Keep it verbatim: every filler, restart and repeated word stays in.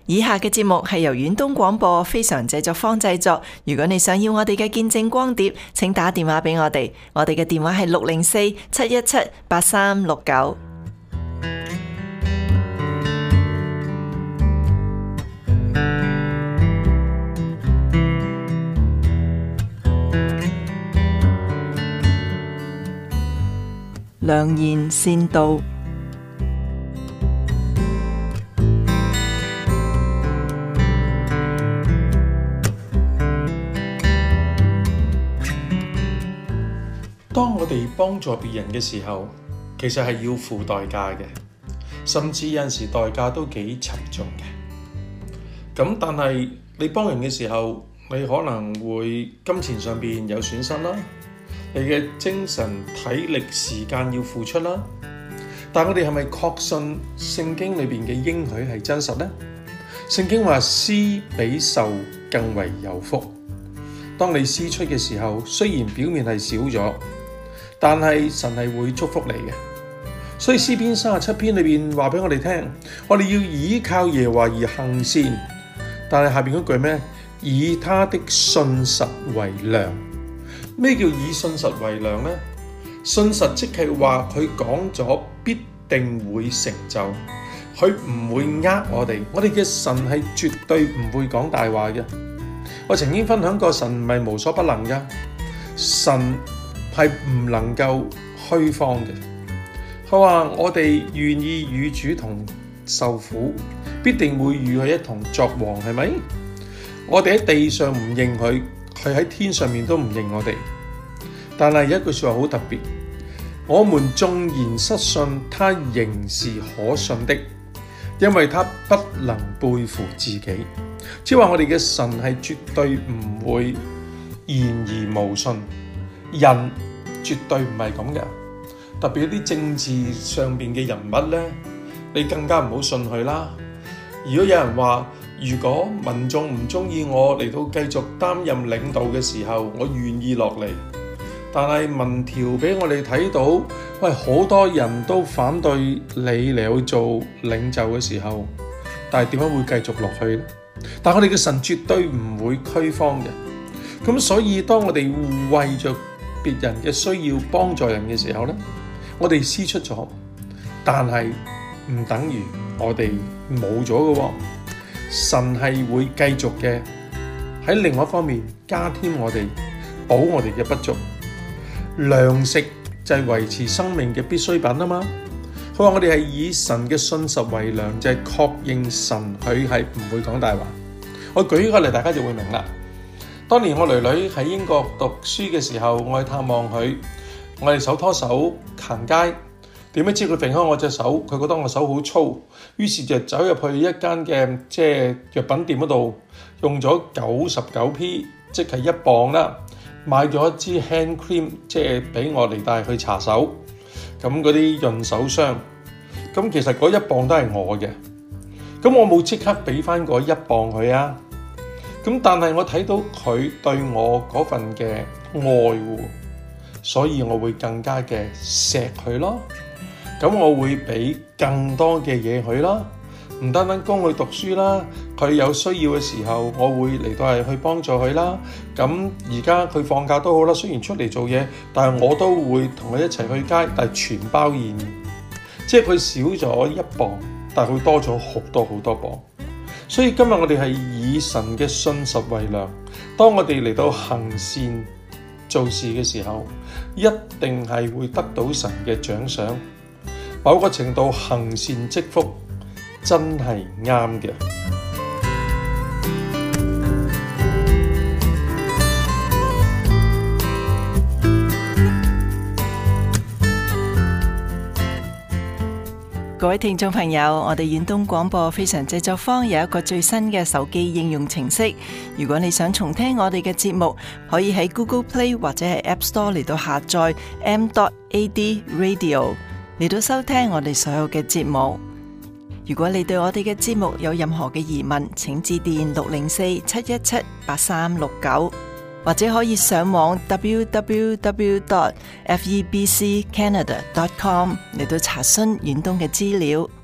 以下嘅節目係由遠東廣播非常製作坊製作。如果你想要我哋嘅見證光碟，請打電話俾我哋，我哋嘅電話係六零四七一七八三六九。良言善道。 當我哋幫助別人嘅時候，其實係要付代價嘅，甚至有陣時代價都幾沉重嘅。咁但係你幫人嘅時候，你可能會金錢上邊有損失啦，你嘅精神、體力、時間要付出啦。但我哋係咪確信聖經裏邊嘅應許係真實呢？聖經話施比受更為有福。當你施出嘅時候，雖然表面係少咗，但係神係會祝福你嘅。所以詩篇三十七篇裏邊話俾我哋聽，我哋要倚靠耶和華而行善。但係下邊嗰句咩？以他的信實為糧。咩叫以信實為糧呢？信實即係話佢講咗必定會成就，佢唔會呃我哋。我哋嘅神係絕對唔會講大話嘅。我曾經分享過，神唔係無所不能噶，神係唔能夠虛謊嘅。佢話我哋願意與主同受苦，必定會與佢一同作王，係咪？我哋喺地上唔認佢，佢喺天上面都唔認我哋。但係有一句說話好特別，我們縱然失信，他仍是可信的，因為他不能背負自己。即係話我哋嘅神係絕對唔會言而無信，人絕對唔係咁嘅。特別啲政治上邊嘅人物呢，你更加唔好信佢啦。如果有人話，如果民眾唔中意我嚟到繼續擔任領導嘅時候，我願意落嚟。但係民調俾我哋睇到，喂，好多人都反對你嚟去做領袖嘅時候，但係點解會繼續落去呢？但係我哋嘅神絕對唔會虛謊嘅。咁所以當我哋為着別人嘅需要幫助人嘅時候呢，我哋施出咗，但係唔等於我哋冇咗嘅。神係會繼續嘅喺另外一方面加添我哋，補我哋嘅不足。糧食就係維持生命嘅必需品啊嘛。佢話我哋係以神嘅信實為糧，就係確認神佢係唔會講大話。我舉個例，大家就會明啦。當年我女女喺英國讀書嘅時候，我去探望佢，我哋手拖手行街，點樣知佢揈開我隻手，佢覺得我手好粗，於是就走入去一間嘅即係藥品店嗰度，用咗九十九 p， 即係一磅啦，買咗一支 hand cream， 即係俾我嚟帶去搽手，咁嗰啲潤手霜，咁其實嗰一磅都係我嘅，咁我冇即刻俾翻嗰一磅佢啊，咁但係我睇到佢對我嗰份嘅愛護，所以我會更加嘅錫佢咯，咁我會俾更多嘅嘢佢啦。唔單單供佢讀書啦，佢有需要嘅時候，我會嚟到係去幫助佢啦。咁而家佢放假都好啦，雖然出嚟做嘢，但係我都會同佢一齊去街，但係全包現。即係佢少咗一磅，但係佢多咗好多好多磅。所以今日我哋係以神嘅信實為糧。當我哋嚟到行善做事嘅時候，一定係會得到神嘅獎賞。某個程度行善積福，真係啱嘅。 各位聽眾朋友，我哋遠東廣播非常製作坊有一個最新嘅手機應用程式。如果你想重聽我哋嘅節目，可以喺 Google Play 或者係 App Store 嚟到下載 m dot a d radio 嚟到收聽我哋所有嘅節目。如果你對我哋嘅節目有任何嘅疑問，請致電六零四七一七八三六九，或者可以上網 w w w dot f e b c canada dot com 嚟到查詢遠東嘅資料。